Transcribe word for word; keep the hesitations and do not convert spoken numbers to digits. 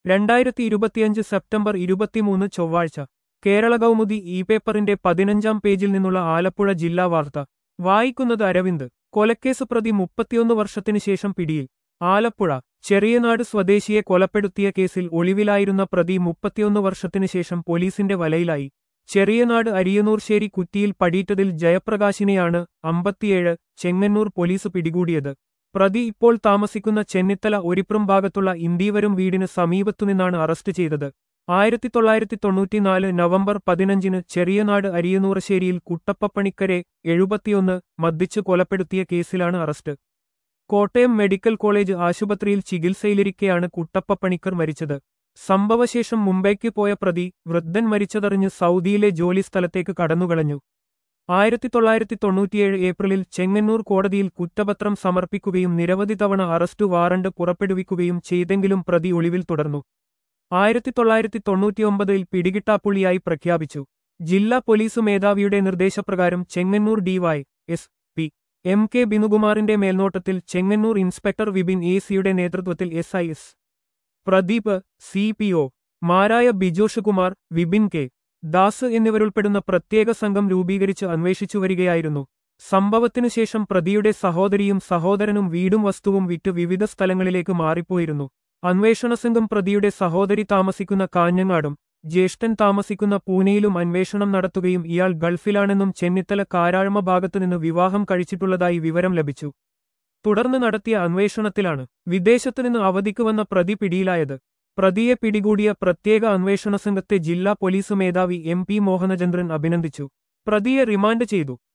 രണ്ടായിരത്തി ഇരുപത്തിയഞ്ച് സെപ്റ്റംബർ ഇരുപത്തിമൂന്ന് ചൊവ്വാഴ്ച കേരള കൗമുദി ഈ പേപ്പറിന്റെ പതിനഞ്ചാം പേജിൽ നിന്നുള്ള ആലപ്പുഴ ജില്ലാ വാർത്ത വായിക്കുന്നത് അരവിന്ദ്. കൊലക്കേസ് പ്രതി മുപ്പത്തിയൊന്ന് വർഷത്തിനു ശേഷം പിടിയിൽ. ആലപ്പുഴ ചെറിയനാട് സ്വദേശിയെ കൊലപ്പെടുത്തിയ കേസിൽ ഒളിവിലായിരുന്ന പ്രതി മുപ്പത്തിയൊന്ന് വർഷത്തിനു ശേഷം പോലീസിന്റെ വലയിലായി. ചെറിയനാട് അരിയനൂർശ്ശേരി കുറ്റിയിൽ പടീറ്റതിൽ ജയപ്രകാശിനെയാണ് അമ്പത്തിയേഴ് ചെങ്ങന്നൂർ പോലീസ് പിടികൂടിയത്. പ്രതി ഇപ്പോൾ താമസിക്കുന്ന ചെന്നിത്തല ഒരിപ്രം ഭാഗത്തുള്ള ഇന്ദീവരം വീടിന് സമീപത്തുനിന്നാണ് അറസ്റ്റ് ചെയ്തത്. ആയിരത്തി തൊള്ളായിരത്തി തൊണ്ണൂറ്റിനാല് നവംബർ പതിനഞ്ചിന് ചെറിയനാട് അരിയനൂർശ്ശേരിയിൽ കുട്ടപ്പപ്പണിക്കരെ എഴുപത്തിയൊന്ന് മർദ്ദിച്ച് കൊലപ്പെടുത്തിയ കേസിലാണ് അറസ്റ്റ്. കോട്ടയം മെഡിക്കൽ കോളേജ് ആശുപത്രിയിൽ ചികിത്സയിലിരിക്കെയാണ് കുട്ടപ്പപ്പണിക്കർ മരിച്ചത്. സംഭവശേഷം മുംബൈക്ക് പോയ പ്രതി വൃദ്ധൻ മരിച്ചതറിഞ്ഞ് സൗദിയിലെ ജോലിസ്ഥലത്തേക്ക് കടന്നുകളഞ്ഞു. ആയിരത്തി തൊള്ളായിരത്തി തൊണ്ണൂറ്റിയേഴ് ഏപ്രിലിൽ ചെങ്ങന്നൂർ കോടതിയിൽ കുറ്റപത്രം സമർപ്പിക്കുകയും നിരവധി തവണ അറസ്റ്റു വാറണ്ട് പുറപ്പെടുവിക്കുകയും ചെയ്തെങ്കിലും പ്രതി ഒളിവിൽ തുടർന്നു. ആയിരത്തി തൊള്ളായിരത്തി തൊണ്ണൂറ്റിയൊമ്പതിൽ പിടികിട്ടാപ്പുള്ളിയായി പ്രഖ്യാപിച്ചു. ജില്ലാ പോലീസ് മേധാവിയുടെ നിർദ്ദേശപ്രകാരം Chengannur DY S P M K ബിനുകുമാറിന്റെ മേൽനോട്ടത്തിൽ ചെങ്ങന്നൂർ ഇൻസ്പെക്ടർ വിപിൻ എ സിയുടെ നേതൃത്വത്തിൽ S I S Pradeep, C P O മാരായ ബിജോഷ് കുമാർ, വിപിൻ കെ ദാസ് എന്നിവരുൾപ്പെടുന്ന പ്രത്യേക സംഘം രൂപീകരിച്ച് അന്വേഷിച്ചുവരികയായിരുന്നു. സംഭവത്തിനു ശേഷം പ്രതിയുടെ സഹോദരിയും സഹോദരനും വീടും വസ്തുവും വിറ്റ് വിവിധ സ്ഥലങ്ങളിലേക്ക് മാറിപ്പോയിരുന്നു. അന്വേഷണ സംഘം പ്രതിയുടെ സഹോദരി താമസിക്കുന്ന കാഞ്ഞങ്ങാടും ജ്യേഷ്ഠൻ താമസിക്കുന്ന പൂനെയിലും അന്വേഷണം നടത്തുകയും ഇയാൾ ഗൾഫിലാണെന്നും ചെന്നിത്തല കാരാഴ്മ ഭാഗത്തുനിന്ന് വിവാഹം കഴിച്ചിട്ടുള്ളതായി വിവരം ലഭിച്ചു. തുടർന്ന് നടത്തിയ അന്വേഷണത്തിലാണ് വിദേശത്തുനിന്ന് അവധിക്ക് വന്ന പ്രതി പിടിയിലായത്. പ്രതിയെ പിടികൂടിയ പ്രത്യേക അന്വേഷണ സംഘത്തെ ജില്ലാ പോലീസ് മേധാവി എം പി മോഹനചന്ദ്രൻ അഭിനന്ദിച്ചു. പ്രതിയെ റിമാൻഡ് ചെയ്തു.